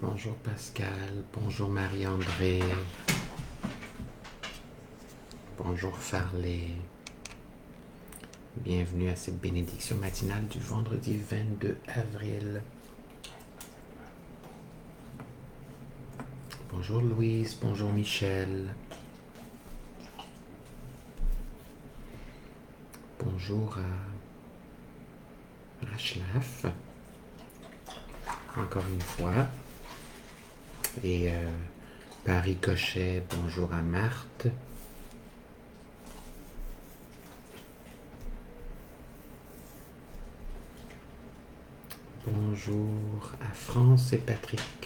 Bonjour Pascal, bonjour Marie-André, bonjour Farley. Bienvenue à cette bénédiction matinale du vendredi 22 avril. Bonjour Louise, bonjour Michel. Bonjour à Rachlaf, encore une fois. Et Paris Cochet, bonjour à Marthe. Bonjour à France et Patrick.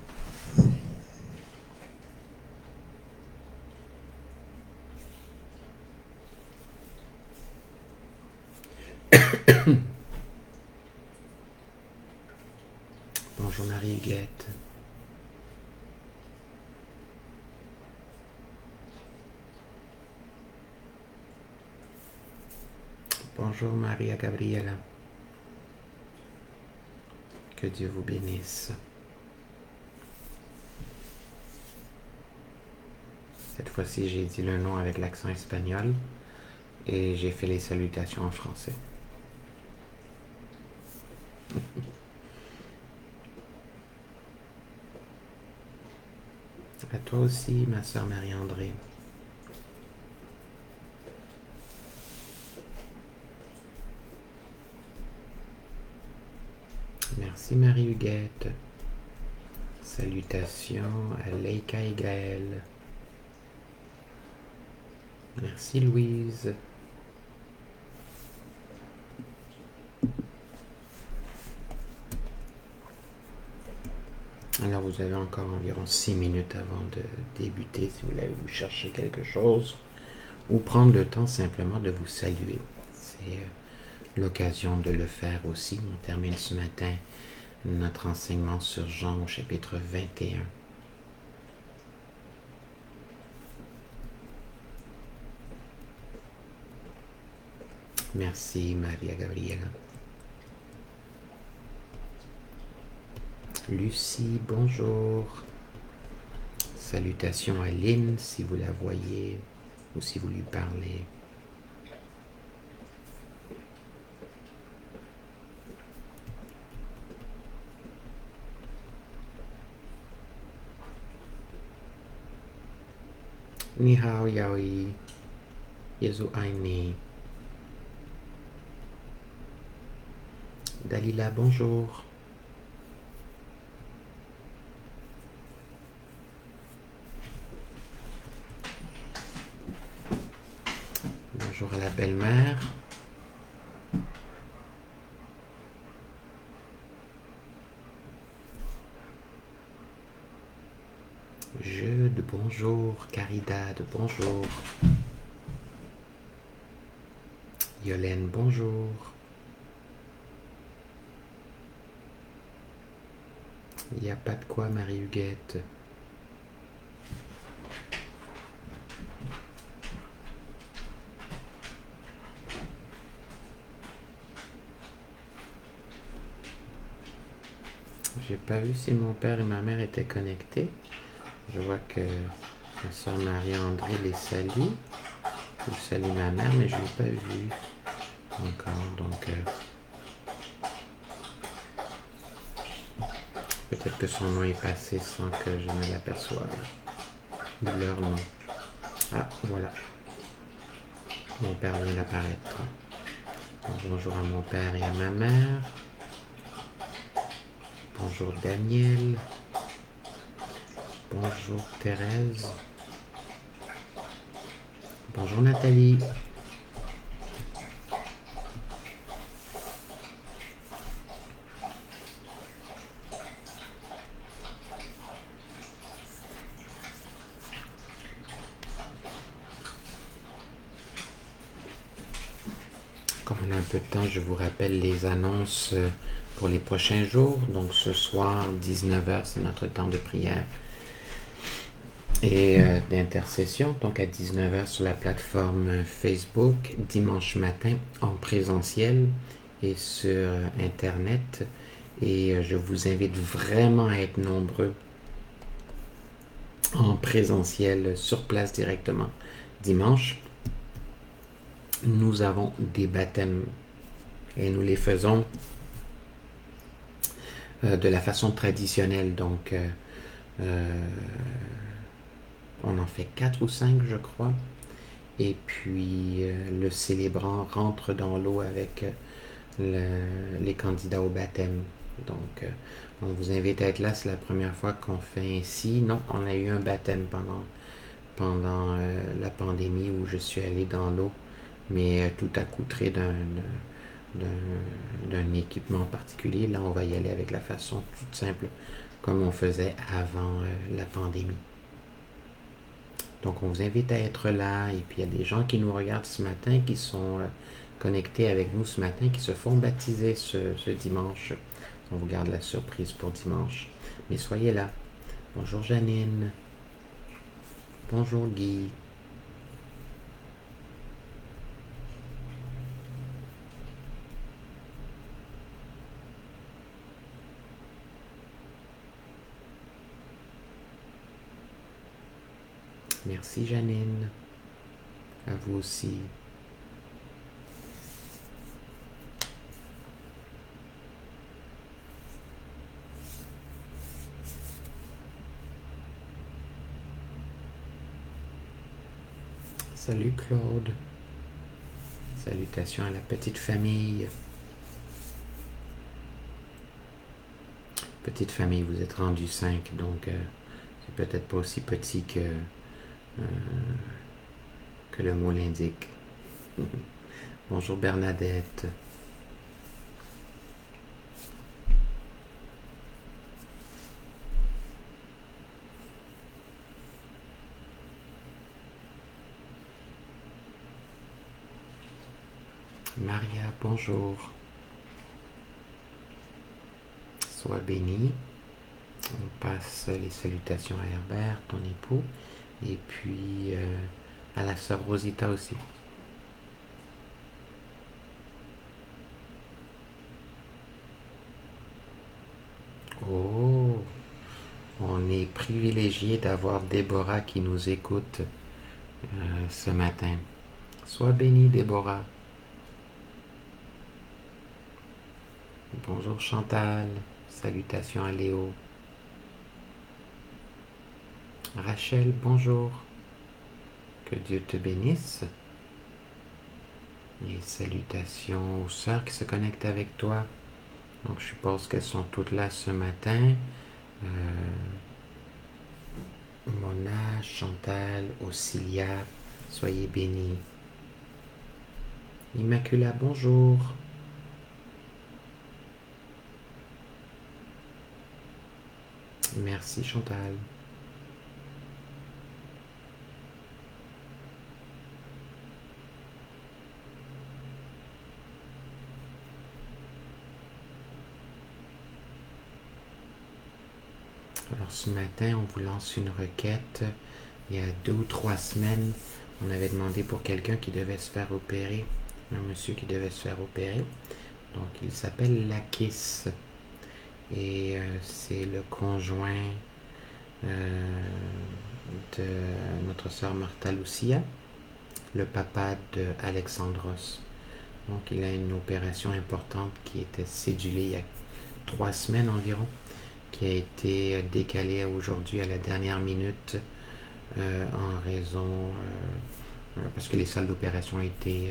Bonjour Marie-Huguette. Bonjour Maria Gabriela. Que Dieu vous bénisse. Cette fois-ci, j'ai dit le nom avec l'accent espagnol et j'ai fait les salutations en français. À toi aussi, ma sœur Marie-André. Merci Marie-Huguette. Salutations à Leika et Gaël. Merci Louise. Alors vous avez encore environ 6 minutes avant de débuter si vous voulez vous chercher quelque chose ou prendre le temps simplement de vous saluer. C'est l'occasion de le faire aussi. On termine ce matin notre enseignement sur Jean au chapitre 21. Merci Maria Gabriela. Lucie, bonjour. Salutations à Lynn si vous la voyez ou si vous lui parlez. Ni hao yaoi. Yezu aini. Dalila, bonjour. Bonjour à la belle-mère. Jude, bonjour. Caridad, bonjour. Yolène, bonjour. Il n'y a pas de quoi, Marie-Huguette. J'ai pas vu si mon père et ma mère étaient connectés. Je vois que ma soeur Marie-André les salue. Je salue ma mère, mais je ne l'ai pas vu encore. Donc, peut-être que son nom est passé sans que je ne l'aperçoive. Leur nom. Ah, voilà. Mon père vient d'apparaître. Bonjour à mon père et à ma mère. Bonjour Daniel. Bonjour Thérèse. Bonjour Nathalie. Comme on a un peu de temps, je vous rappelle les annonces pour les prochains jours. Donc ce soir, 19h, c'est notre temps de prière et d'intercession. Donc à 19h sur la plateforme Facebook, dimanche matin en présentiel et sur Internet. Et je vous invite vraiment à être nombreux en présentiel sur place directement. Dimanche, nous avons des baptêmes et nous les faisons de la façon traditionnelle. Donc, on en fait 4 ou 5, je crois. Et puis, le célébrant rentre dans l'eau avec les candidats au baptême. Donc, on vous invite à être là. C'est la première fois qu'on fait ainsi. Non, on a eu un baptême pendant la pandémie où je suis allé dans l'eau, mais tout accoutré d'un équipement particulier. Là, on va y aller avec la façon toute simple comme on faisait avant la pandémie. Donc, on vous invite à être là. Et puis, il y a des gens qui nous regardent ce matin, qui sont connectés avec nous ce matin, qui se font baptiser ce dimanche. On vous garde la surprise pour dimanche. Mais soyez là. Bonjour Janine. Bonjour Guy. Merci Janine. À vous aussi. Salut Claude. Salutations à la petite famille. Petite famille, vous êtes rendu 5, donc c'est peut-être pas aussi petit que le mot l'indique. Bonjour Bernadette. Maria, bonjour. Sois béni. On passe les salutations à Herbert, ton époux, et puis à la sœur Rosita aussi. Oh, on est privilégié d'avoir Déborah qui nous écoute ce matin. Sois bénie, Déborah. Bonjour Chantal. Salutations à Léo. Rachel, bonjour. Que Dieu te bénisse. Et salutations aux sœurs qui se connectent avec toi. Donc je suppose qu'elles sont toutes là ce matin. Mona, Chantal, Auxilia, soyez bénis. Immacula, bonjour. Merci Chantal. Alors ce matin, on vous lance une requête. Il y a 2 ou 3 semaines, on avait demandé pour quelqu'un qui devait se faire opérer, un monsieur qui devait se faire opérer. Donc il s'appelle Lakis et c'est le conjoint de notre sœur Martha Lucia, le papa de Alexandros. Donc il a une opération importante qui était cédulée il y a 3 semaines environ, qui a été décalée aujourd'hui à la dernière minute en raison parce que les salles d'opération ont été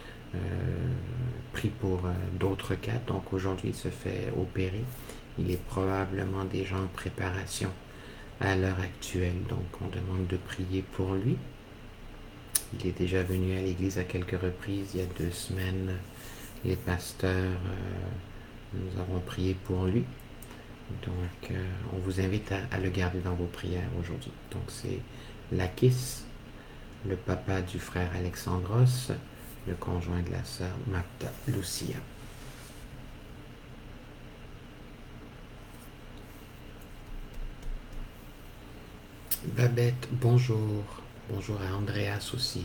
pris pour d'autres cas. Donc aujourd'hui il se fait opérer. Il est probablement déjà en préparation à l'heure actuelle. Donc on demande de prier pour lui. Il est déjà venu à l'église à quelques reprises. Il y a 2 semaines, les pasteurs, nous avons prié pour lui. Donc on vous invite à le garder dans vos prières aujourd'hui. Donc c'est Lakis, le papa du frère Alexandros, le conjoint de la sœur Martha Lucia. Babette, bonjour. Bonjour à Andreas aussi.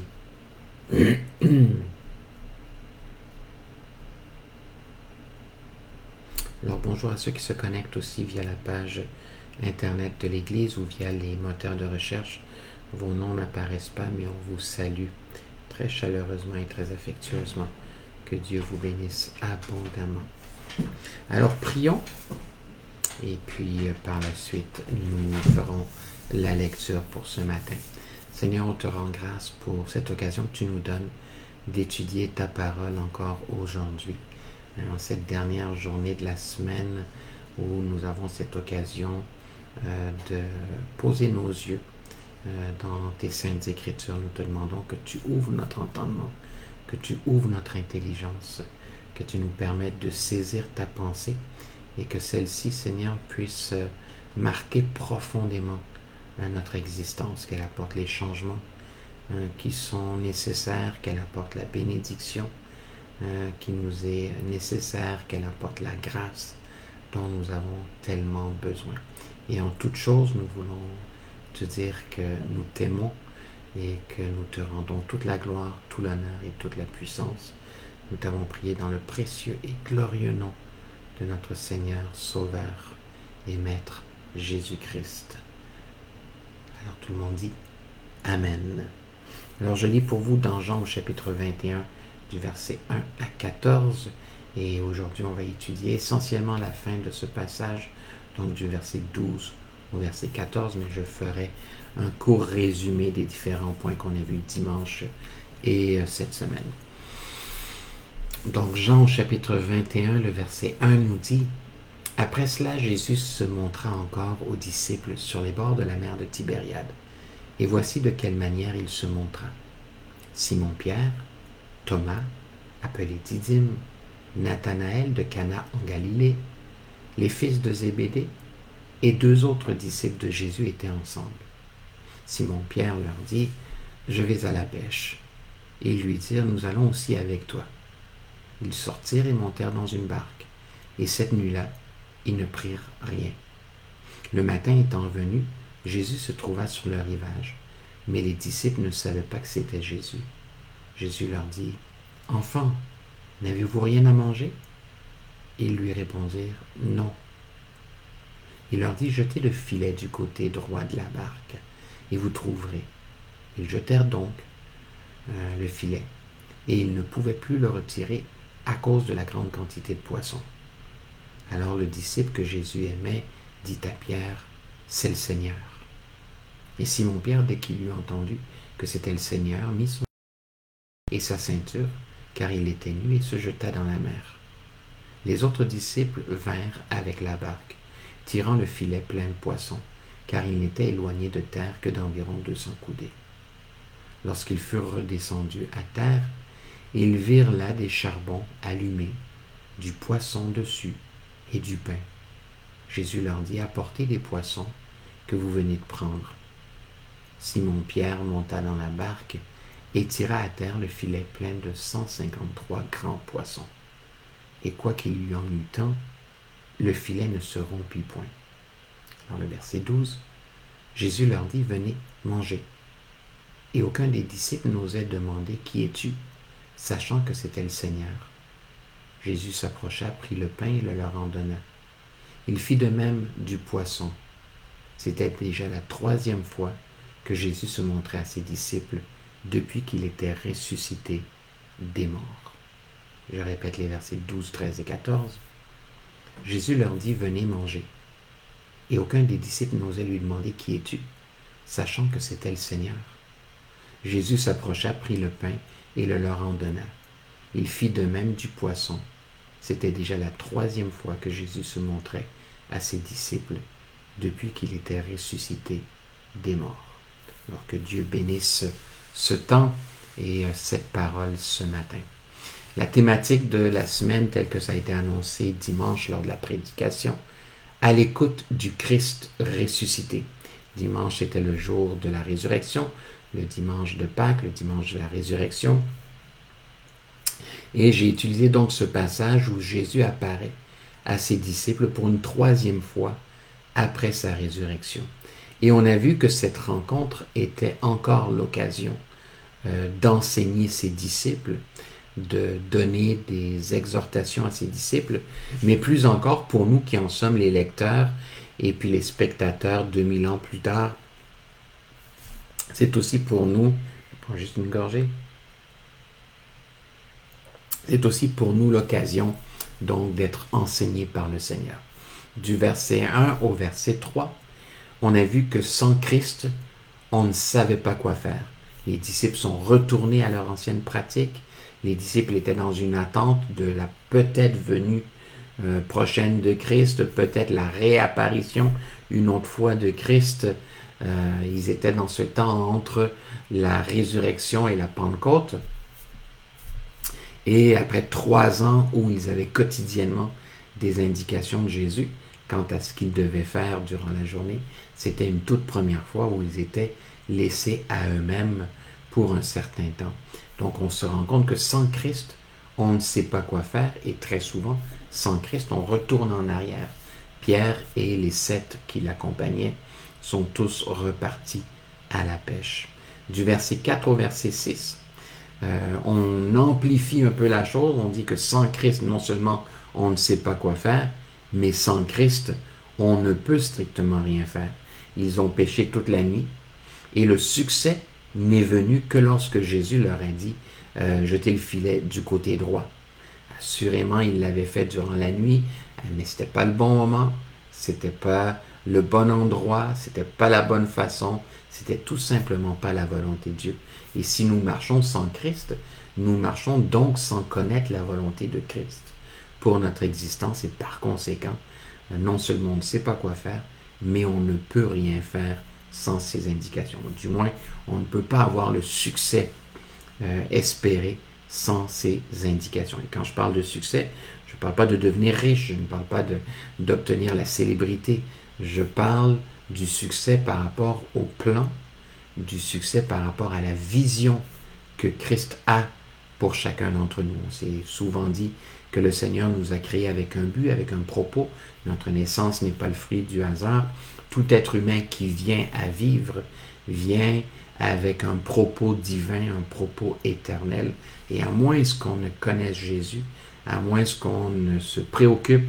Alors bonjour à ceux qui se connectent aussi via la page internet de l'Église ou via les moteurs de recherche. Vos noms n'apparaissent pas, mais on vous salue très chaleureusement et très affectueusement. Que Dieu vous bénisse abondamment. Alors prions et puis par la suite nous ferons la lecture pour ce matin. Seigneur, on te rend grâce pour cette occasion que tu nous donnes d'étudier ta parole encore aujourd'hui. En cette dernière journée de la semaine où nous avons cette occasion de poser nos yeux dans tes saintes écritures, nous te demandons que tu ouvres notre entendement, que tu ouvres notre intelligence, que tu nous permettes de saisir ta pensée et que celle-ci, Seigneur, puisse marquer profondément notre existence, qu'elle apporte les changements qui sont nécessaires, qu'elle apporte la bénédiction qui nous est nécessaire, qu'elle apporte la grâce dont nous avons tellement besoin. Et en toute chose, nous voulons te dire que nous t'aimons et que nous te rendons toute la gloire, tout l'honneur et toute la puissance. Nous t'avons prié dans le précieux et glorieux nom de notre Seigneur, Sauveur et Maître Jésus-Christ. Alors tout le monde dit Amen. Alors je lis pour vous dans Jean au chapitre 21 du verset 1 à 14 et aujourd'hui on va étudier essentiellement la fin de ce passage, donc du verset 12 au verset 14, mais je ferai un court résumé des différents points qu'on a vus dimanche et cette semaine. Donc Jean au chapitre 21, le verset 1 nous dit « Après cela, Jésus se montra encore aux disciples sur les bords de la mer de Tibériade. Et voici de quelle manière il se montra. Simon-Pierre, Thomas, appelé Didyme, Nathanaël de Cana en Galilée, les fils de Zébédée et 2 autres disciples de Jésus étaient ensemble. Simon-Pierre leur dit « Je vais à la pêche. » Et ils lui dirent « Nous allons aussi avec toi. » Ils sortirent et montèrent dans une barque, et cette nuit-là, ils ne prirent rien. Le matin étant venu, Jésus se trouva sur le rivage, mais les disciples ne savaient pas que c'était Jésus. Jésus leur dit, « Enfants, n'avez-vous rien à manger ?» Ils lui répondirent, « Non. » Il leur dit, « Jetez le filet du côté droit de la barque, et vous trouverez. » Ils jetèrent donc le filet, et ils ne pouvaient plus le retirer à cause de la grande quantité de poissons. Alors le disciple que Jésus aimait dit à Pierre, « C'est le Seigneur. » Et Simon-Pierre, dès qu'il eut entendu que c'était le Seigneur, mit son et sa ceinture, car il était nu, et se jeta dans la mer. Les autres disciples vinrent avec la barque, tirant le filet plein de poissons, car il n'était éloigné de terre que d'environ 200 coudées. Lorsqu'ils furent redescendus à terre, ils virent là des charbons allumés, du poisson dessus et du pain. Jésus leur dit, « Apportez des poissons que vous venez de prendre. » Simon-Pierre monta dans la barque et tira à terre le filet plein de 153 grands poissons. Et quoiqu'il y en eût tant, le filet ne se rompit point. Dans le verset 12, Jésus leur dit, « Venez, mangez. » Et aucun des disciples n'osait demander, « Qui es-tu ?» sachant que c'était le Seigneur. Jésus s'approcha, prit le pain et le leur en donna. Il fit de même du poisson. C'était déjà la 3e fois que Jésus se montrait à ses disciples depuis qu'il était ressuscité des morts. Je répète les versets 12, 13 et 14. Jésus leur dit, « Venez manger. » Et aucun des disciples n'osait lui demander, « Qui es-tu ?» sachant que c'était le Seigneur. Jésus s'approcha, prit le pain et le leur en donna. Il fit de même du poisson. C'était déjà la 3e fois que Jésus se montrait à ses disciples depuis qu'il était ressuscité des morts. Alors que Dieu bénisse ce temps et cette parole ce matin. La thématique de la semaine, telle que ça a été annoncé dimanche lors de la prédication, à l'écoute du Christ ressuscité. Dimanche était le jour de la résurrection, le dimanche de Pâques, le dimanche de la résurrection. Et j'ai utilisé donc ce passage où Jésus apparaît à ses disciples pour une 3e fois après sa résurrection. Et on a vu que cette rencontre était encore l'occasion d'enseigner ses disciples de donner des exhortations à ses disciples, mais plus encore pour nous qui en sommes les lecteurs et puis les spectateurs 2000 ans plus tard. C'est aussi pour nous, je prends juste une gorgée, c'est aussi pour nous l'occasion donc d'être enseignés par le Seigneur. Du verset 1 au verset 3, on a vu que sans Christ, on ne savait pas quoi faire. Les disciples sont retournés à leur ancienne pratique. Les disciples étaient dans une attente de la peut-être venue prochaine de Christ, peut-être la réapparition une autre fois de Christ. Ils étaient dans ce temps entre la résurrection et la Pentecôte. Et après 3 ans où ils avaient quotidiennement des indications de Jésus quant à ce qu'ils devaient faire durant la journée, c'était une toute première fois où ils étaient laissés à eux-mêmes pour un certain temps. Donc on se rend compte que sans Christ, on ne sait pas quoi faire et très souvent, sans Christ, on retourne en arrière. Pierre et les 7 qui l'accompagnaient sont tous repartis à la pêche. Du verset 4 au verset 6, on amplifie un peu la chose, on dit que sans Christ, non seulement on ne sait pas quoi faire, mais sans Christ, on ne peut strictement rien faire. Ils ont péché toute la nuit, et le succès n'est venu que lorsque Jésus leur a dit jetez le filet du côté droit. Assurément, il l'avait fait durant la nuit, mais ce n'était pas le bon moment, c'était pas le bon endroit, c'était pas la bonne façon, c'était tout simplement pas la volonté de Dieu. Et si nous marchons sans Christ, nous marchons donc sans connaître la volonté de Christ pour notre existence et par conséquent, non seulement on ne sait pas quoi faire, mais on ne peut rien faire sans ces indications. Du moins, on ne peut pas avoir le succès espéré sans ces indications. Et quand je parle de succès, je ne parle pas de devenir riche, je ne parle pas d'obtenir la célébrité, je parle du succès par rapport au plan, du succès par rapport à la vision que Christ a pour chacun d'entre nous. On s'est souvent dit que le Seigneur nous a créés avec un but, avec un propos. Notre naissance n'est pas le fruit du hasard. Tout être humain qui vient à vivre vient avec un propos divin, un propos éternel. Et à moins qu'on ne connaisse Jésus, à moins qu'on ne se préoccupe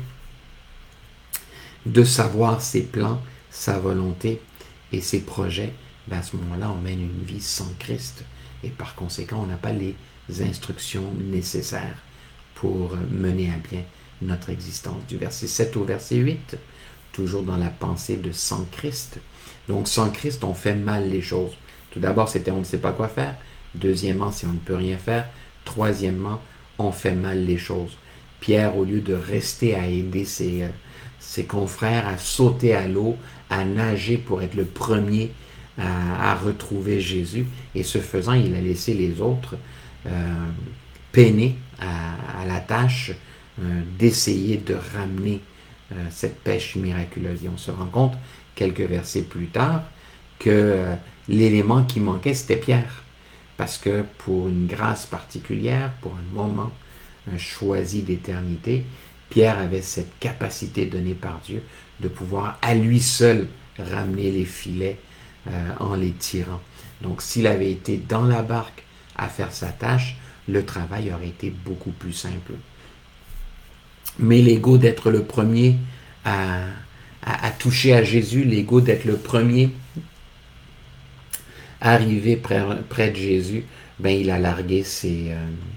de savoir ses plans, sa volonté et ses projets, à ce moment-là, on mène une vie sans Christ. Et par conséquent, on n'a pas les instructions nécessaires pour mener à bien notre existence. Du verset 7 au verset 8, toujours dans la pensée de sans Christ. Donc, sans Christ, on fait mal les choses. Tout d'abord, c'était on ne sait pas quoi faire. Deuxièmement, si on ne peut rien faire. Troisièmement, on fait mal les choses. Pierre, au lieu de rester à aider ses confrères à sauter à l'eau, à nager pour être le premier à retrouver Jésus, et ce faisant, il a laissé les autres peiner à la tâche d'essayer de ramener cette pêche miraculeuse. Et on se rend compte, quelques versets plus tard, que l'élément qui manquait, c'était Pierre. Parce que pour une grâce particulière, pour un moment choisi d'éternité, Pierre avait cette capacité donnée par Dieu de pouvoir à lui seul ramener les filets en les tirant. Donc s'il avait été dans la barque à faire sa tâche, le travail aurait été beaucoup plus simple. Mais l'ego d'être le premier à toucher à Jésus, l'ego d'être le premier à arriver près de Jésus, ben il a largué ses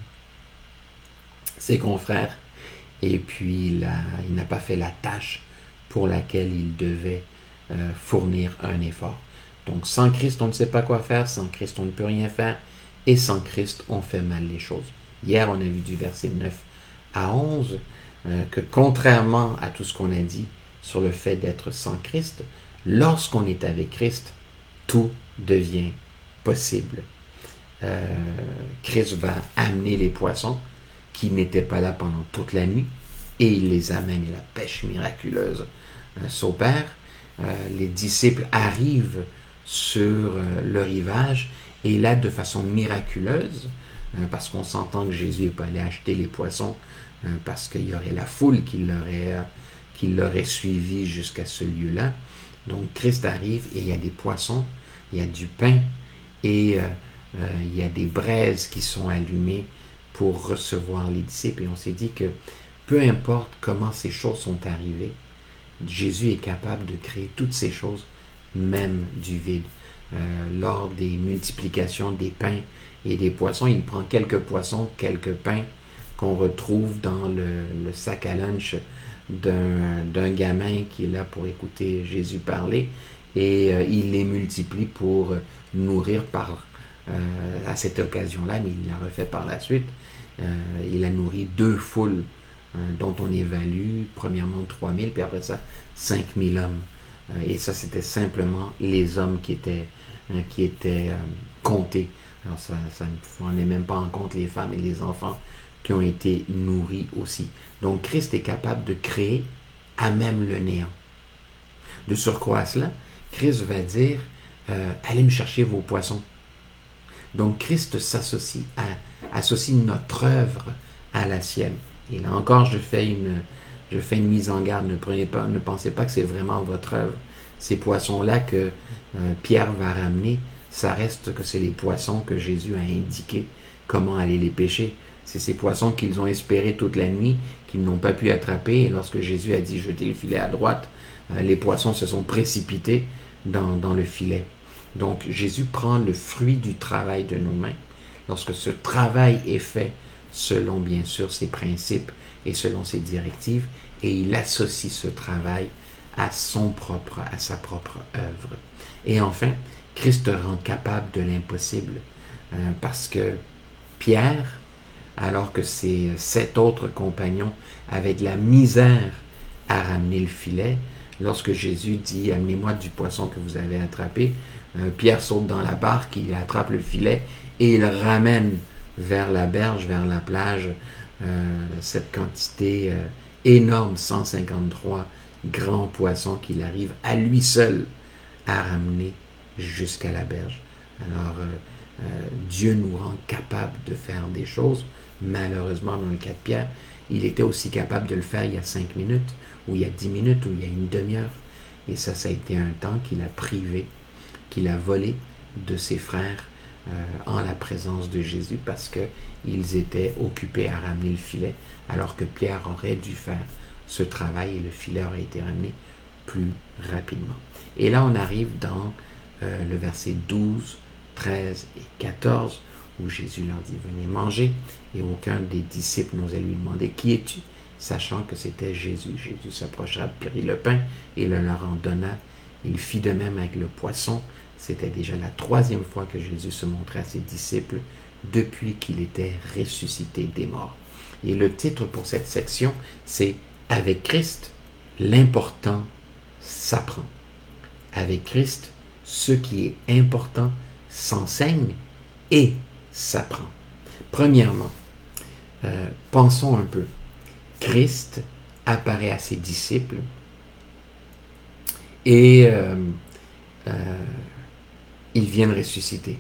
confrères et puis il n'a pas fait la tâche pour laquelle il devait fournir un effort. Donc sans Christ, on ne sait pas quoi faire, sans Christ, on ne peut rien faire, et sans Christ, on fait mal les choses. Hier, on a vu du verset 9 à 11 que contrairement à tout ce qu'on a dit sur le fait d'être sans Christ, lorsqu'on est avec Christ, tout devient possible. Christ va amener les poissons qui n'étaient pas là pendant toute la nuit, et il les amène, et la pêche miraculeuse s'opère. Les disciples arrivent sur le rivage, et là, de façon miraculeuse, parce qu'on s'entend que Jésus n'est pas allé acheter les poissons, parce qu'il y aurait la foule qui l'aurait suivi jusqu'à ce lieu-là. Donc Christ arrive, et il y a des poissons, il y a du pain, et il y a des braises qui sont allumées pour recevoir les disciples. Et on s'est dit que peu importe comment ces choses sont arrivées, Jésus est capable de créer toutes ces choses, même du vide. Lors des multiplications des pains et des poissons, il prend quelques poissons, quelques pains qu'on retrouve dans le sac à lunch d'un gamin qui est là pour écouter Jésus parler, et il les multiplie pour nourrir à cette occasion-là, mais il l'a refait par la suite. Il a nourri 2 foules dont on évalue premièrement 3000, puis après ça 5000 hommes. Et ça, c'était simplement les hommes qui étaient comptés. Alors on n'est même pas en compte les femmes et les enfants qui ont été nourris aussi. Donc Christ est capable de créer à même le néant. De surcroît à cela, Christ va dire allez me chercher vos poissons. Donc Christ associe notre œuvre à la sienne. Et là encore, je fais une mise en garde. Ne pensez pas que c'est vraiment votre œuvre. Ces poissons-là que Pierre va ramener, ça reste que c'est les poissons que Jésus a indiqué comment aller les pêcher. C'est ces poissons qu'ils ont espérés toute la nuit, qu'ils n'ont pas pu attraper. Et lorsque Jésus a dit jetez le filet à droite, les poissons se sont précipités dans le filet. Donc Jésus prend le fruit du travail de nos mains. Lorsque ce travail est fait selon bien sûr ses principes et selon ses directives, et il associe ce travail à sa propre œuvre. Et enfin, Christ rend capable de l'impossible, parce que Pierre, alors que ses 7 autres compagnons avaient de la misère à ramener le filet, lorsque Jésus dit « Amenez-moi du poisson que vous avez attrapé », Pierre saute dans la barque, il attrape le filet et il ramène vers la berge, vers la plage, cette quantité énorme, 153 grands poissons qu'il arrive à lui seul à ramener jusqu'à la berge. Alors, Dieu nous rend capable de faire des choses. Malheureusement, dans le cas de Pierre, il était aussi capable de le faire il y a 5 minutes, ou il y a 10 minutes, ou il y a une demi-heure. Et ça a été un temps qu'il a privé, qu'il a volé de ses frères en la présence de Jésus, parce qu'ils étaient occupés à ramener le filet, alors que Pierre aurait dû faire ce travail et le filet aurait été ramené plus rapidement. Et là, on arrive dans le verset 12, 13 et 14, où Jésus leur dit « Venez manger », et aucun des disciples n'osait lui demander « Qui es-tu » sachant que c'était Jésus. Jésus s'approcha, prit le pain et le leur en donna. Il fit de même avec le poisson. C'était déjà la 3e fois que Jésus se montrait à ses disciples depuis qu'il était ressuscité des morts. Et le titre pour cette section, c'est « Avec Christ, l'important s'apprend ». Avec Christ, ce qui est important s'enseigne et s'apprend. Premièrement, pensons un peu. Christ apparaît à ses disciples et ils viennent ressusciter.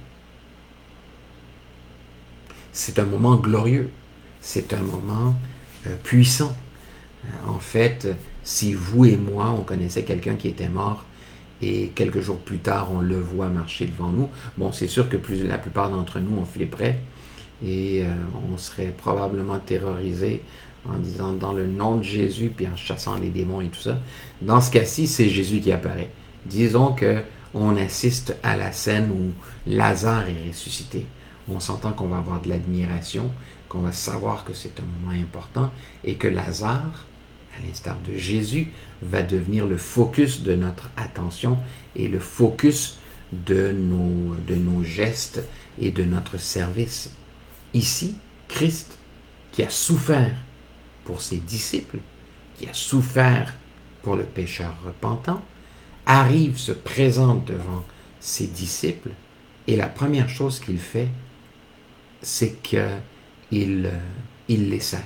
C'est un moment glorieux, c'est un moment puissant. En fait, si vous et moi, on connaissait quelqu'un qui était mort et quelques jours plus tard, on le voit marcher devant nous, bon, c'est sûr que la plupart d'entre nous, on flipperait et on serait probablement terrorisé en disant dans le nom de Jésus, puis en chassant les démons et tout ça. Dans ce cas-ci, c'est Jésus qui apparaît. Disons qu'on assiste à la scène où Lazare est ressuscité. On s'entend qu'on va avoir de l'admiration, qu'on va savoir que c'est un moment important et que Lazare, à l'instar de Jésus, va devenir le focus de notre attention et le focus de nos gestes et de notre service. Ici, Christ, qui a souffert pour ses disciples, qui a souffert pour le pécheur repentant, arrive, se présente devant ses disciples, et la première chose qu'il fait, c'est qu'il les sert.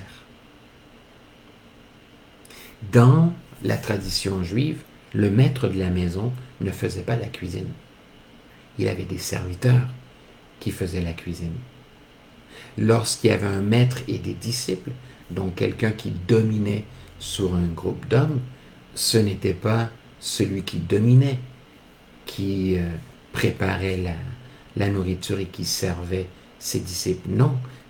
Dans la tradition juive, le maître de la maison ne faisait pas la cuisine. Il avait des serviteurs qui faisaient la cuisine. Lorsqu'il y avait un maître et des disciples, donc quelqu'un qui dominait sur un groupe d'hommes, ce n'était pas celui qui dominait, qui préparait la nourriture et qui servait ses disciples. Non,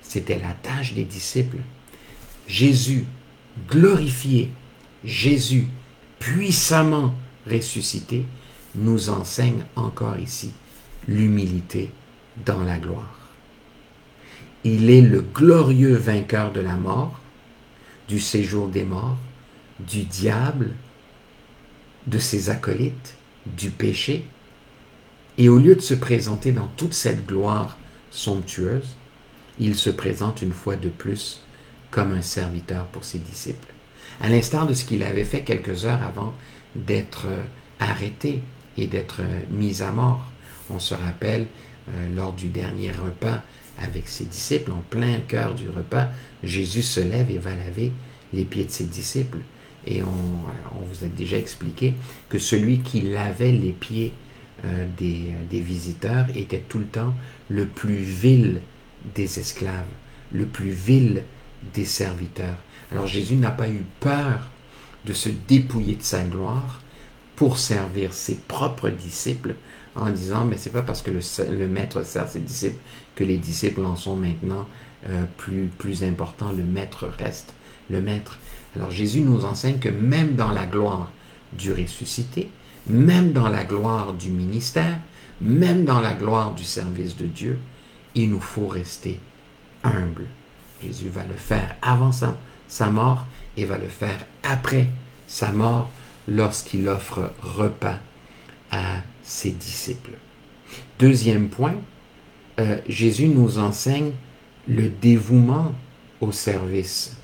C'était la tâche des disciples. Jésus glorifié, Jésus puissamment ressuscité, nous enseigne encore ici l'humilité dans la gloire. Il est le glorieux vainqueur de la mort, du séjour des morts, du diable, de ses acolytes, du péché. Et au lieu de se présenter dans toute cette gloire somptueuse, il se présente une fois de plus comme un serviteur pour ses disciples. À l'instar de ce qu'il avait fait quelques heures avant d'être arrêté et d'être mis à mort. On se rappelle, lors du dernier repas avec ses disciples, en plein cœur du repas, Jésus se lève et va laver les pieds de ses disciples. Et on vous a déjà expliqué que celui qui lavait les pieds des visiteurs était tout le temps le plus vil des esclaves, le plus vil des serviteurs. Alors Jésus n'a pas eu peur de se dépouiller de sa gloire pour servir ses propres disciples en disant, mais c'est pas parce que le maître sert ses disciples que les disciples en sont maintenant plus importants. Le maître reste le maître. Alors Jésus nous enseigne que même dans la gloire du ressuscité, même dans la gloire du ministère, même dans la gloire du service de Dieu, il nous faut rester humble. Jésus va le faire avant sa mort et va le faire après sa mort lorsqu'il offre repas à ses disciples. Deuxième point, Jésus nous enseigne le dévouement au service.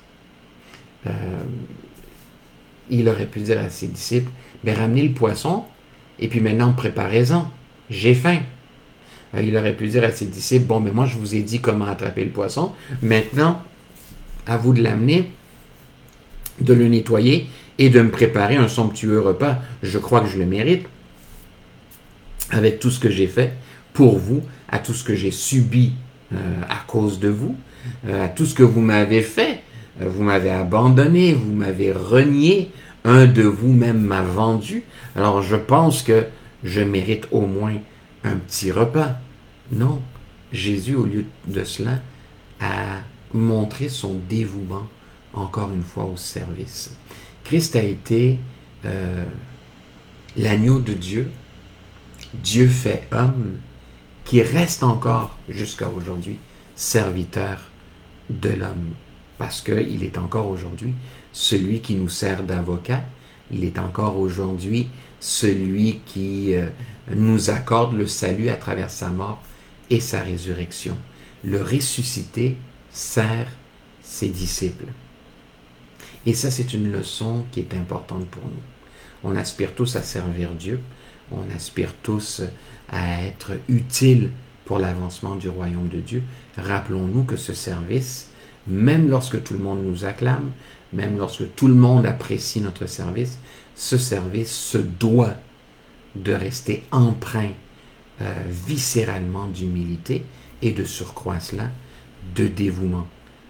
Il aurait pu dire à ses disciples, mais ramenez le poisson et puis maintenant préparez-en, j'ai faim. Il aurait pu dire à ses disciples, bon, mais moi je vous ai dit comment attraper le poisson, maintenant, à vous de l'amener, de le nettoyer et de me préparer un somptueux repas. Je crois que je le mérite, avec tout ce que j'ai fait pour vous, à tout ce que j'ai subi à cause de vous, à tout ce que vous m'avez fait. Vous m'avez abandonné, vous m'avez renié, un de vous-même m'a vendu. Alors je pense que je mérite au moins un petit repas. Non, Jésus, au lieu de cela, a montré son dévouement, encore une fois, au service. Christ a été l'agneau de Dieu, Dieu fait homme, qui reste encore, jusqu'à aujourd'hui, serviteur de l'homme. Parce qu'il est encore aujourd'hui celui qui nous sert d'avocat, il est encore aujourd'hui celui qui nous accorde le salut à travers sa mort et sa résurrection. Le ressuscité sert ses disciples. Et ça, c'est une leçon qui est importante pour nous. On aspire tous à servir Dieu, on aspire tous à être utiles pour l'avancement du royaume de Dieu. Rappelons-nous que ce service, même lorsque tout le monde nous acclame, même lorsque tout le monde apprécie notre service, ce service se doit de rester empreint viscéralement d'humilité et de surcroît cela, de dévouement.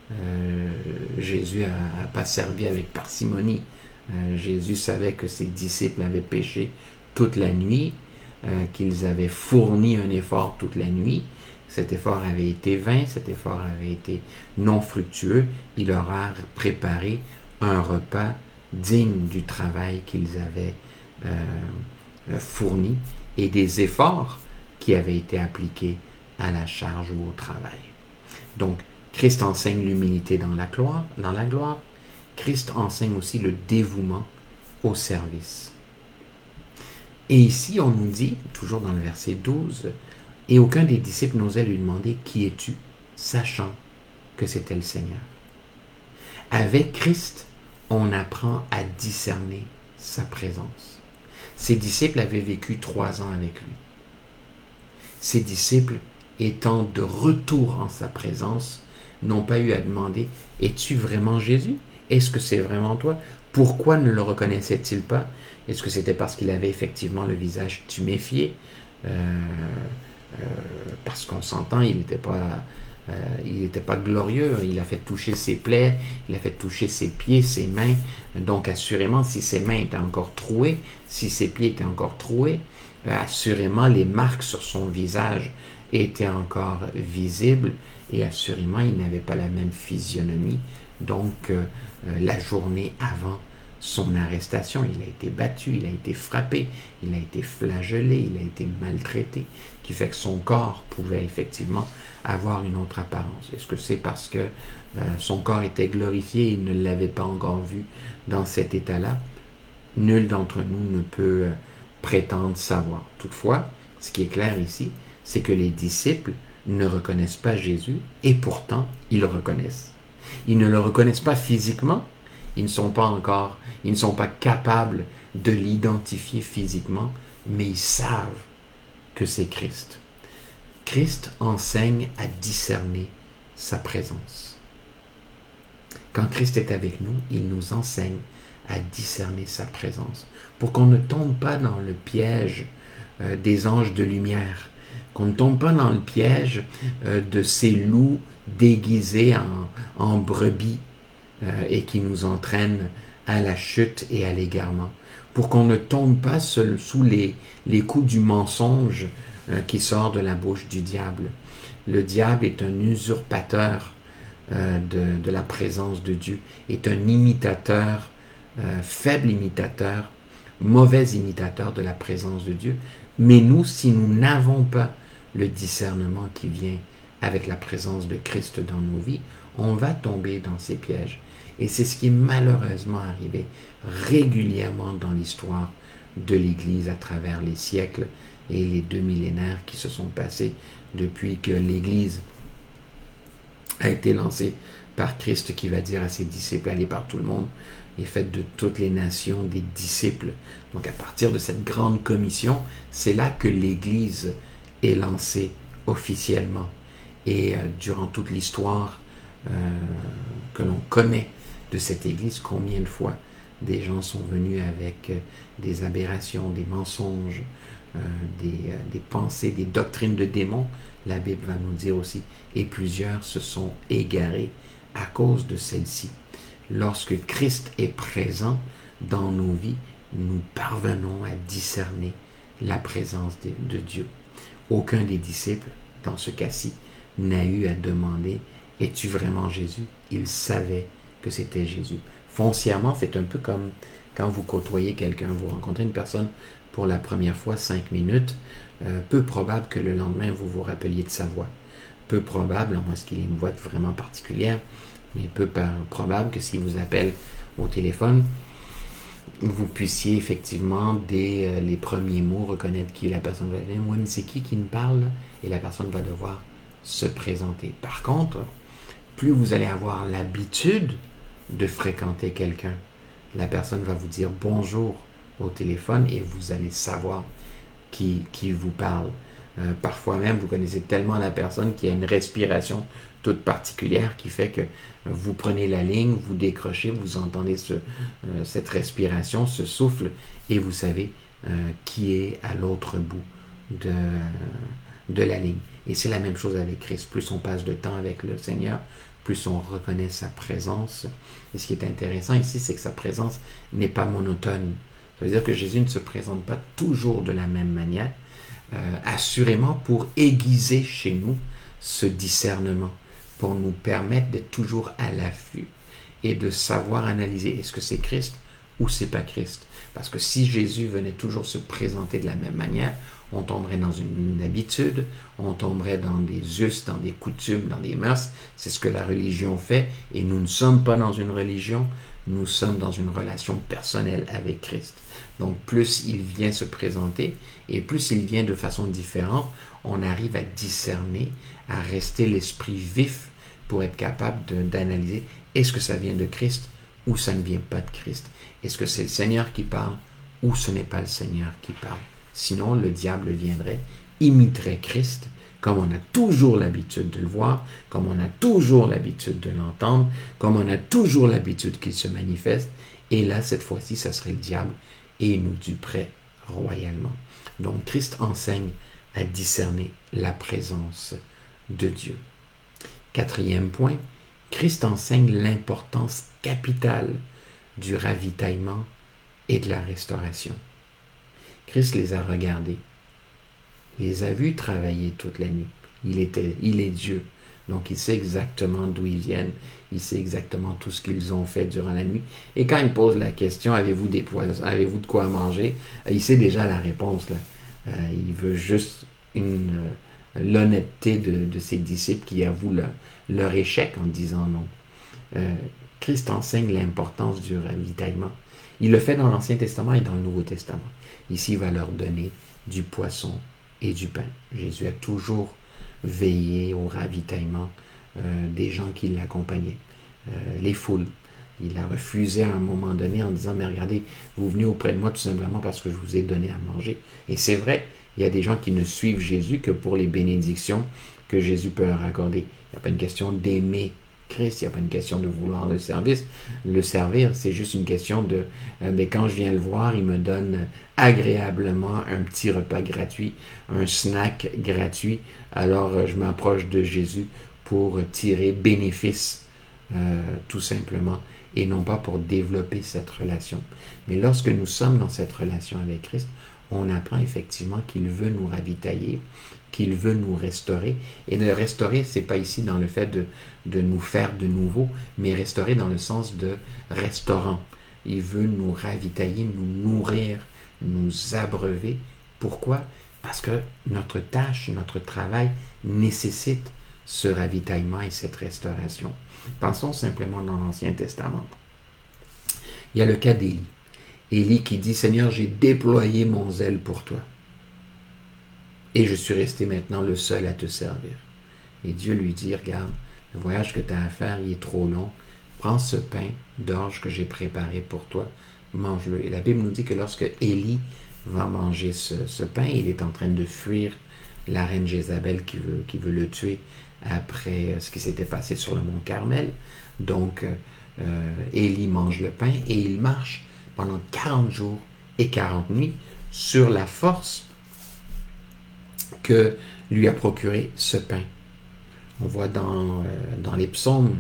Jésus n'a pas servi avec parcimonie. Jésus savait que ses disciples avaient péché toute la nuit, qu'ils avaient fourni un effort toute la nuit. Cet effort avait été vain, cet effort avait été non fructueux. Il leur a préparé un repas digne du travail qu'ils avaient fourni et des efforts qui avaient été appliqués à la charge ou au travail. Donc, Christ enseigne l'humilité dans la gloire. Christ enseigne aussi le dévouement au service. Et ici, on nous dit, toujours dans le verset 12, « Et aucun des disciples n'osait lui demander « Qui es-tu ?» sachant que c'était le Seigneur. » Avec Christ, on apprend à discerner sa présence. Ses disciples avaient vécu 3 ans avec lui. Ses disciples, étant de retour en sa présence, n'ont pas eu à demander « Es-tu vraiment Jésus? Est-ce que c'est vraiment toi? » Pourquoi ne le reconnaissait-il pas? Est-ce que c'était parce qu'il avait effectivement le visage tuméfié? Parce qu'on s'entend, il n'était pas glorieux. Il a fait toucher ses plaies, il a fait toucher ses pieds, ses mains. Donc assurément, si ses mains étaient encore trouées, si ses pieds étaient encore troués, assurément les marques sur son visage était encore visible et assurément il n'avait pas la même physionomie. Donc la journée avant son arrestation, il a été battu, il a été frappé, il a été flagellé, il a été maltraité, qui fait que son corps pouvait effectivement avoir une autre apparence. Est-ce que c'est parce que son corps était glorifié et il ne l'avait pas encore vu dans cet état-là? Nul d'entre nous ne peut prétendre savoir. Toutefois, ce qui est clair ici, c'est que les disciples ne reconnaissent pas Jésus et pourtant ils le reconnaissent. Ils ne le reconnaissent pas physiquement, ils ne sont pas capables de l'identifier physiquement, mais ils savent que c'est Christ. Christ enseigne à discerner sa présence. Quand Christ est avec nous, il nous enseigne à discerner sa présence, pour qu'on ne tombe pas dans le piège des anges de lumière, qu'on ne tombe pas dans le piège de ces loups déguisés en brebis et qui nous entraînent à la chute et à l'égarement, pour qu'on ne tombe pas sous les coups du mensonge qui sort de la bouche du diable. Le diable est un usurpateur de la présence de Dieu, est un imitateur, faible imitateur, mauvais imitateur de la présence de Dieu. Mais nous, si nous n'avons pas le discernement qui vient avec la présence de Christ dans nos vies, on va tomber dans ces pièges. Et c'est ce qui est malheureusement arrivé régulièrement dans l'histoire de l'Église à travers les siècles et les 2 millénaires qui se sont passés depuis que l'Église a été lancée par Christ, qui va dire à ses disciples, allez par tout le monde et faites de toutes les nations des disciples. Donc à partir de cette grande commission, c'est là que l'Église est lancée officiellement. Et durant toute l'histoire que l'on connaît de cette Église, combien de fois des gens sont venus avec des aberrations, des mensonges, des pensées, des doctrines de démons, la Bible va nous dire aussi, et plusieurs se sont égarés à cause de celle-ci. Lorsque Christ est présent dans nos vies, nous parvenons à discerner la présence de Dieu. Aucun des disciples, dans ce cas-ci, n'a eu à demander « Es-tu vraiment Jésus ?» Il savait que c'était Jésus. Foncièrement, c'est un peu comme quand vous côtoyez quelqu'un, vous rencontrez une personne pour la première fois 5 minutes, peu probable que le lendemain vous vous rappeliez de sa voix. Peu probable, à moins qu'il ait une voix vraiment particulière, mais peu probable que s'il vous appelle au téléphone, vous puissiez effectivement, dès les premiers mots, reconnaître qui la personne va dire. Oui, mais c'est qui me parle? Et la personne va devoir se présenter. Par contre, plus vous allez avoir l'habitude de fréquenter quelqu'un, la personne va vous dire bonjour au téléphone et vous allez savoir qui vous parle. Parfois même, vous connaissez tellement la personne qui a une respiration toute particulière qui fait que vous prenez la ligne, vous décrochez, vous entendez cette respiration, ce souffle, et vous savez qui est à l'autre bout de la ligne. Et c'est la même chose avec Christ. Plus on passe de temps avec le Seigneur, plus on reconnaît sa présence. Et ce qui est intéressant ici, c'est que sa présence n'est pas monotone. Ça veut dire que Jésus ne se présente pas toujours de la même manière, assurément pour aiguiser chez nous ce discernement, pour nous permettre d'être toujours à l'affût et de savoir analyser est-ce que c'est Christ ou c'est pas Christ. Parce que si Jésus venait toujours se présenter de la même manière, on tomberait dans une habitude, on tomberait dans des us, dans des coutumes, dans des mœurs. C'est ce que la religion fait et nous ne sommes pas dans une religion, nous sommes dans une relation personnelle avec Christ. Donc plus il vient se présenter et plus il vient de façon différente, on arrive à discerner, à rester l'esprit vif pour être capable d'analyser est-ce que ça vient de Christ ou ça ne vient pas de Christ. Est-ce que c'est le Seigneur qui parle ou ce n'est pas le Seigneur qui parle. Sinon, le diable viendrait, imiterait Christ, comme on a toujours l'habitude de le voir, comme on a toujours l'habitude de l'entendre, comme on a toujours l'habitude qu'il se manifeste. Et là, cette fois-ci, ça serait le diable et il nous duperait royalement. Donc, Christ enseigne à discerner la présence de Dieu. 4e point, Christ enseigne l'importance capitale du ravitaillement et de la restauration. Christ les a regardés, les a vus travailler toute la nuit. Il est Dieu. Donc, il sait exactement d'où ils viennent. Il sait exactement tout ce qu'ils ont fait durant la nuit. Et quand il pose la question, avez-vous des poissons, avez-vous de quoi manger? Il sait déjà la réponse, là. Il veut juste l'honnêteté de ses disciples qui avouent leur échec en disant non. Euh, Christ enseigne l'importance du ravitaillement. Il le fait dans l'Ancien Testament et dans le Nouveau Testament. Ici, il va leur donner du poisson et du pain. Jésus a toujours veillé au ravitaillement des gens qui l'accompagnaient, les foules. Il a refusé à un moment donné en disant, mais regardez, vous venez auprès de moi tout simplement parce que je vous ai donné à manger. Et c'est vrai, il y a des gens qui ne suivent Jésus que pour les bénédictions que Jésus peut leur accorder. Il n'y a pas une question d'aimer Christ, il n'y a pas une question de vouloir le servir, c'est juste une question de, mais quand je viens le voir, il me donne agréablement un petit repas gratuit, un snack gratuit, alors je m'approche de Jésus pour tirer bénéfice, tout simplement, et non pas pour développer cette relation. Mais lorsque nous sommes dans cette relation avec Christ, on apprend effectivement qu'il veut nous ravitailler, qu'il veut nous restaurer. Et de restaurer, c'est pas ici dans le fait de nous faire de nouveau, mais restaurer dans le sens de restaurant. Il veut nous ravitailler, nous nourrir, nous abreuver. Pourquoi? Parce que notre tâche, notre travail nécessite ce ravitaillement et cette restauration. Pensons simplement dans l'Ancien Testament. Il y a le cas d'Élie. Élie qui dit, Seigneur, j'ai déployé mon zèle pour toi. Et je suis resté maintenant le seul à te servir. Et Dieu lui dit, regarde, le voyage que tu as à faire, il est trop long. Prends ce pain d'orge que j'ai préparé pour toi, mange-le. Et la Bible nous dit que lorsque Élie va manger ce pain, il est en train de fuir la reine Jézabel qui veut le tuer après ce qui s'était passé sur le mont Carmel. Donc, Élie mange le pain et il marche pendant 40 jours et 40 nuits sur la force que lui a procuré ce pain. On voit dans les psaumes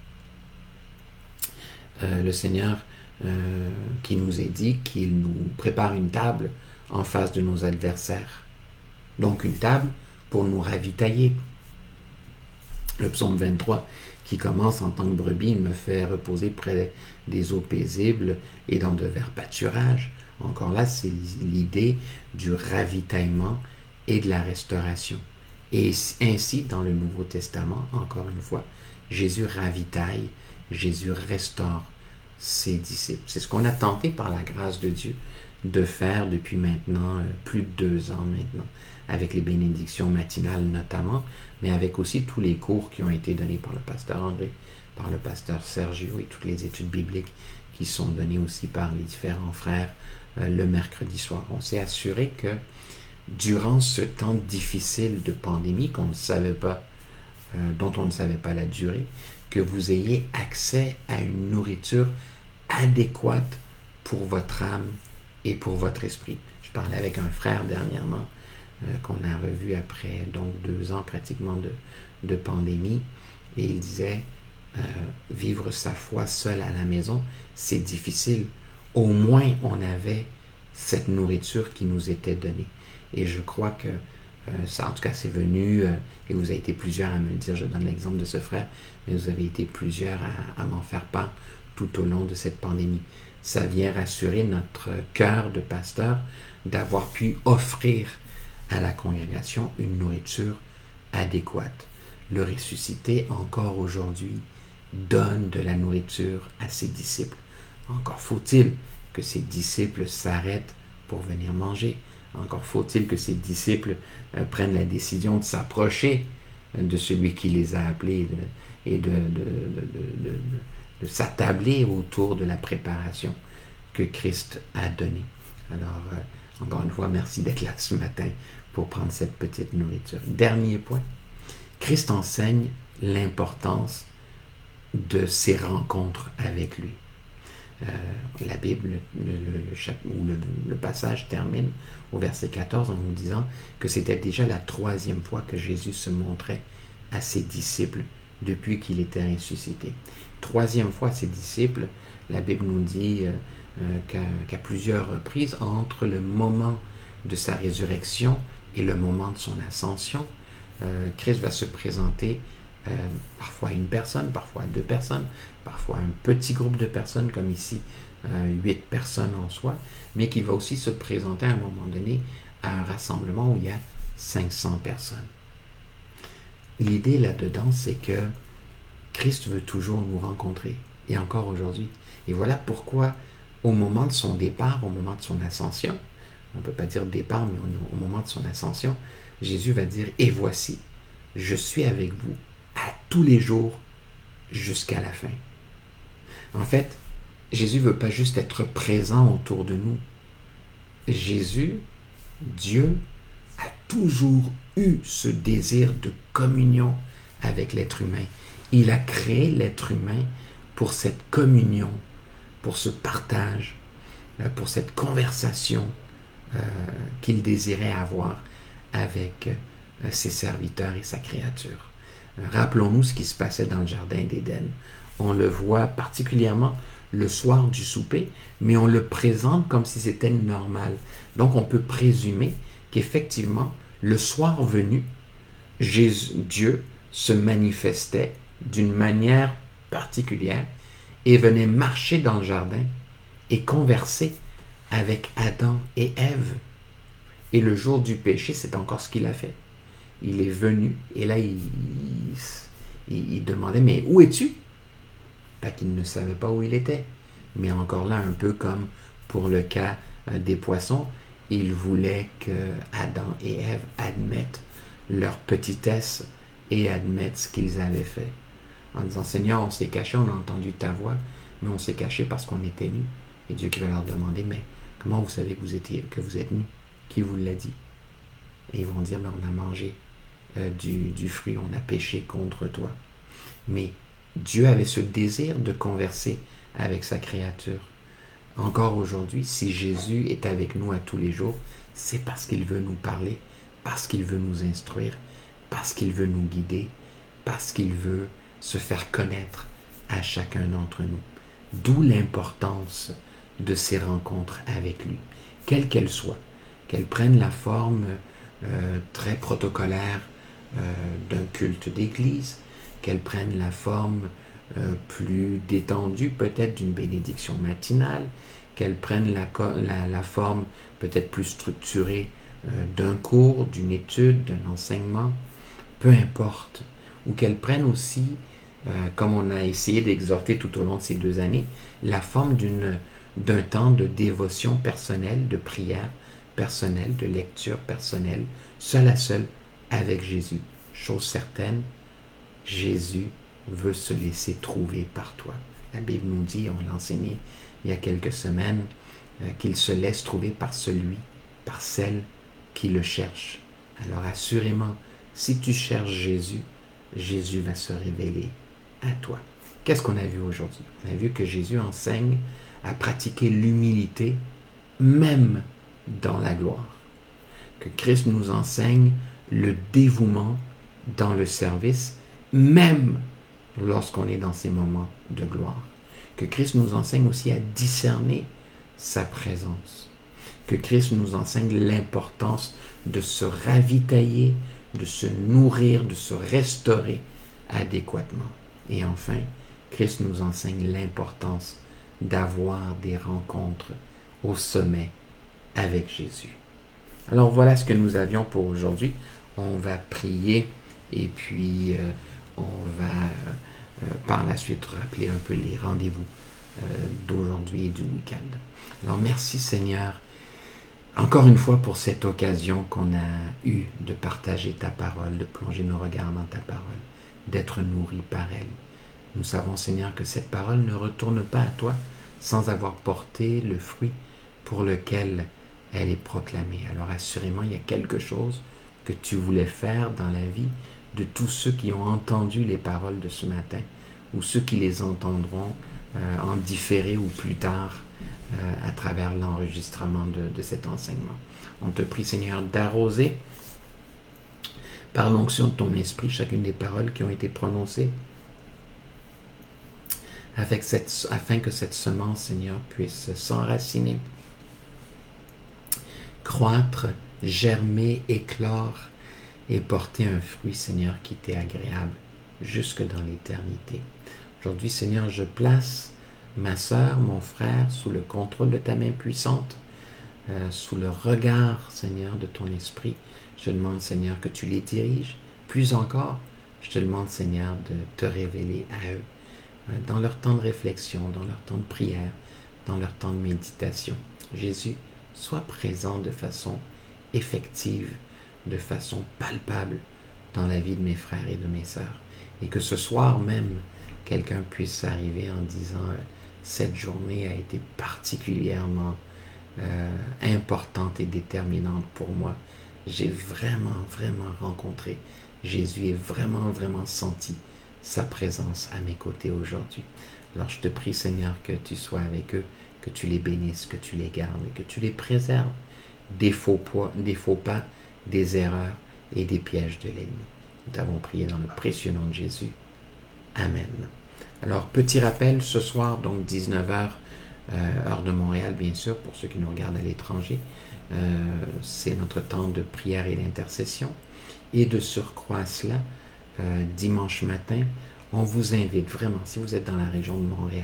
le Seigneur qui nous est dit qu'il nous prépare une table en face de nos adversaires. Donc une table pour nous ravitailler. Le psaume 23 qui commence en tant que brebis, il me fait reposer près des eaux paisibles et dans de verts pâturages. Encore là, c'est l'idée du ravitaillement et de la restauration. Et ainsi, dans le Nouveau Testament, encore une fois, Jésus ravitaille, Jésus restaure ses disciples. C'est ce qu'on a tenté par la grâce de Dieu de faire depuis maintenant plus de 2 ans maintenant, avec les bénédictions matinales notamment, mais avec aussi tous les cours qui ont été donnés par le pasteur André, par le pasteur Sergio et toutes les études bibliques qui sont données aussi par les différents frères le mercredi soir. On s'est assuré que durant ce temps difficile de pandémie qu'on ne savait pas, dont on ne savait pas la durée, que vous ayez accès à une nourriture adéquate pour votre âme et pour votre esprit. Je parlais avec un frère dernièrement qu'on a revu après donc 2 ans pratiquement de pandémie et il disait vivre sa foi seul à la maison, c'est difficile. Au moins on avait cette nourriture qui nous était donnée. Et je crois que ça, en tout cas, c'est venu, et vous avez été plusieurs à me le dire, je donne l'exemple de ce frère, mais vous avez été plusieurs à m'en faire part tout au long de cette pandémie. Ça vient rassurer notre cœur de pasteur d'avoir pu offrir à la congrégation une nourriture adéquate. Le ressuscité, encore aujourd'hui, donne de la nourriture à ses disciples. Encore faut-il que ses disciples s'arrêtent pour venir manger. Encore faut-il que ses disciples prennent la décision de s'approcher de celui qui les a appelés et de s'attabler autour de la préparation que Christ a donnée. Alors, encore une fois, merci d'être là ce matin pour prendre cette petite nourriture. Dernier point, Christ enseigne l'importance de ses rencontres avec lui. La Bible, le passage termine au verset 14 en nous disant que c'était déjà la 3e fois que Jésus se montrait à ses disciples depuis qu'il était ressuscité. 3e fois, ses disciples, la Bible nous dit qu'à plusieurs reprises, entre le moment de sa résurrection et le moment de son ascension, Christ va se présenter parfois à une personne, parfois à 2 personnes, parfois à un petit groupe de personnes, comme ici, 8 personnes en soi, mais qui va aussi se présenter à un moment donné à un rassemblement où il y a 500 personnes. L'idée là-dedans, c'est que Christ veut toujours nous rencontrer, et encore aujourd'hui. Et voilà pourquoi, au moment de son départ, au moment de son ascension, on ne peut pas dire départ, mais au moment de son ascension, Jésus va dire, et voici, je suis avec vous à tous les jours jusqu'à la fin. En fait, Jésus ne veut pas juste être présent autour de nous. Jésus, Dieu, a toujours eu ce désir de communion avec l'être humain. Il a créé l'être humain pour cette communion, pour ce partage, pour cette conversation qu'il désirait avoir avec ses serviteurs et sa créature. Rappelons-nous ce qui se passait dans le jardin d'Éden. On le voit particulièrement le soir du souper, mais on le présente comme si c'était normal. Donc on peut présumer qu'effectivement, le soir venu, Dieu se manifestait d'une manière particulière et venait marcher dans le jardin et converser avec Adam et Ève. Et le jour du péché, c'est encore ce qu'il a fait. Il est venu et là, il demandait, mais où es-tu? Pas qu'il ne savait pas où il était. Mais encore là, un peu comme pour le cas des poissons, il voulait que Adam et Ève admettent leur petitesse et admettent ce qu'ils avaient fait. En disant, Seigneur, on s'est caché, on a entendu ta voix, mais on s'est caché parce qu'on était nus. Et Dieu qui va leur demander, mais comment vous savez que vous êtes nus? Qui vous l'a dit? Et ils vont dire, on a mangé du fruit, on a péché contre toi. Mais Dieu avait ce désir de converser avec sa créature. Encore aujourd'hui, si Jésus est avec nous à tous les jours, c'est parce qu'il veut nous parler, parce qu'il veut nous instruire, parce qu'il veut nous guider, parce qu'il veut se faire connaître à chacun d'entre nous. D'où l'importance de ces rencontres avec lui, quelles qu'elles soient, qu'elles prennent la forme très protocolaire d'un culte d'église, qu'elles prennent la forme plus détendue peut-être d'une bénédiction matinale, qu'elles prennent la forme peut-être plus structurée d'un cours, d'une étude, d'un enseignement, peu importe, ou qu'elles prennent aussi, comme on a essayé d'exhorter tout au long de ces 2 années, la forme d'un temps de dévotion personnelle, de prière personnelle, de lecture personnelle, seul à seul avec Jésus. Chose certaine, Jésus veut se laisser trouver par toi. La Bible nous dit, on l'a enseigné il y a quelques semaines, qu'il se laisse trouver par celui, par celle qui le cherche. Alors assurément, si tu cherches Jésus, Jésus va se révéler à toi. Qu'est-ce qu'on a vu aujourd'hui? On a vu que Jésus enseigne à pratiquer l'humilité même dans la gloire. Que Christ nous enseigne le dévouement dans le service, même lorsqu'on est dans ces moments de gloire. Que Christ nous enseigne aussi à discerner sa présence. Que Christ nous enseigne l'importance de se ravitailler, de se nourrir, de se restaurer adéquatement. Et enfin, Christ nous enseigne l'importance d'avoir des rencontres au sommet avec Jésus. Alors voilà ce que nous avions pour aujourd'hui. On va prier et puis on va par la suite rappeler un peu les rendez-vous d'aujourd'hui et du week-end. Alors merci Seigneur, encore une fois pour cette occasion qu'on a eue de partager ta parole, de plonger nos regards dans ta parole, d'être nourris par elle. Nous savons Seigneur que cette parole ne retourne pas à toi sans avoir porté le fruit pour lequel elle est proclamée. Alors assurément, il y a quelque chose que tu voulais faire dans la vie de tous ceux qui ont entendu les paroles de ce matin ou ceux qui les entendront en différé ou plus tard à travers l'enregistrement de cet enseignement. On te prie, Seigneur, d'arroser par l'onction de ton esprit chacune des paroles qui ont été prononcées afin que cette semence, Seigneur, puisse s'enraciner, croître, germer, éclore et porter un fruit, Seigneur, qui t'est agréable jusque dans l'éternité. Aujourd'hui, Seigneur, je place ma sœur, mon frère, sous le contrôle de ta main puissante, sous le regard, Seigneur, de ton esprit. Je te demande, Seigneur, que tu les diriges. Plus encore, je te demande, Seigneur, de te révéler à eux dans leur temps de réflexion, dans leur temps de prière, dans leur temps de méditation. Jésus, sois présent de façon effective, de façon palpable dans la vie de mes frères et de mes sœurs. Et que ce soir même, quelqu'un puisse arriver en disant cette journée a été particulièrement importante et déterminante pour moi. J'ai vraiment, vraiment rencontré Jésus et vraiment, vraiment senti sa présence à mes côtés aujourd'hui. Alors je te prie, Seigneur, que tu sois avec eux, que tu les bénisses, que tu les gardes et que tu les préserves des faux pas, des erreurs et des pièges de l'ennemi. Nous t'avons prié dans le précieux nom de Jésus. Amen. Alors, petit rappel, ce soir, donc 19h, heure de Montréal, bien sûr, pour ceux qui nous regardent à l'étranger, c'est notre temps de prière et d'intercession. Et de surcroît cela, dimanche matin, on vous invite vraiment, si vous êtes dans la région de Montréal,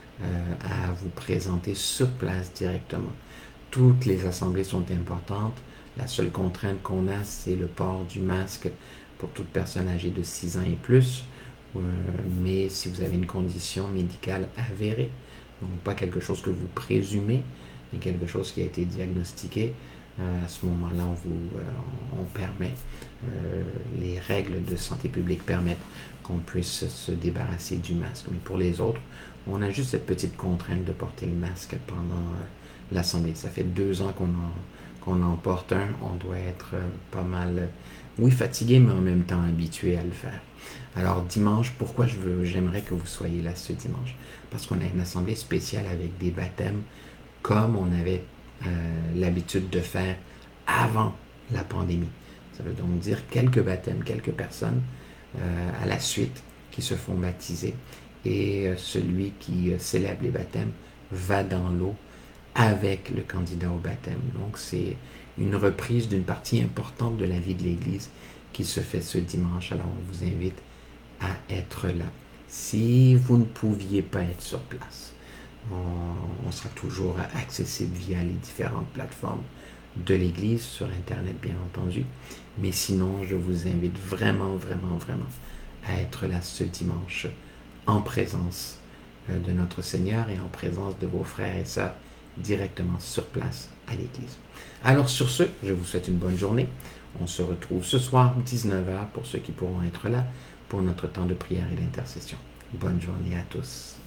à vous présenter sur place directement. Toutes les assemblées sont importantes. La seule contrainte qu'on a, c'est le port du masque pour toute personne âgée de 6 ans et plus. Mais si vous avez une condition médicale avérée, donc pas quelque chose que vous présumez, mais quelque chose qui a été diagnostiqué, à ce moment-là, on permet, les règles de santé publique permettent qu'on puisse se débarrasser du masque. Mais pour les autres, on a juste cette petite contrainte de porter le masque pendant l'assemblée. Ça fait 2 ans qu'on en porte un. On doit être pas mal, oui, fatigué, mais en même temps habitué à le faire. Alors dimanche, pourquoi j'aimerais que vous soyez là ce dimanche? Parce qu'on a une assemblée spéciale avec des baptêmes comme on avait l'habitude de faire avant la pandémie. Ça veut donc dire quelques baptêmes, quelques personnes à la suite qui se font baptiser. Et celui qui célèbre les baptêmes va dans l'eau avec le candidat au baptême. Donc c'est une reprise d'une partie importante de la vie de l'Église qui se fait ce dimanche. Alors on vous invite à être là. Si vous ne pouviez pas être sur place, on sera toujours accessible via les différentes plateformes de l'Église, sur Internet bien entendu. Mais sinon, je vous invite vraiment, vraiment, vraiment à être là ce dimanche en présence de notre Seigneur et en présence de vos frères et sœurs directement sur place à l'Église. Alors sur ce, je vous souhaite une bonne journée. On se retrouve ce soir 19h pour ceux qui pourront être là pour notre temps de prière et d'intercession. Bonne journée à tous.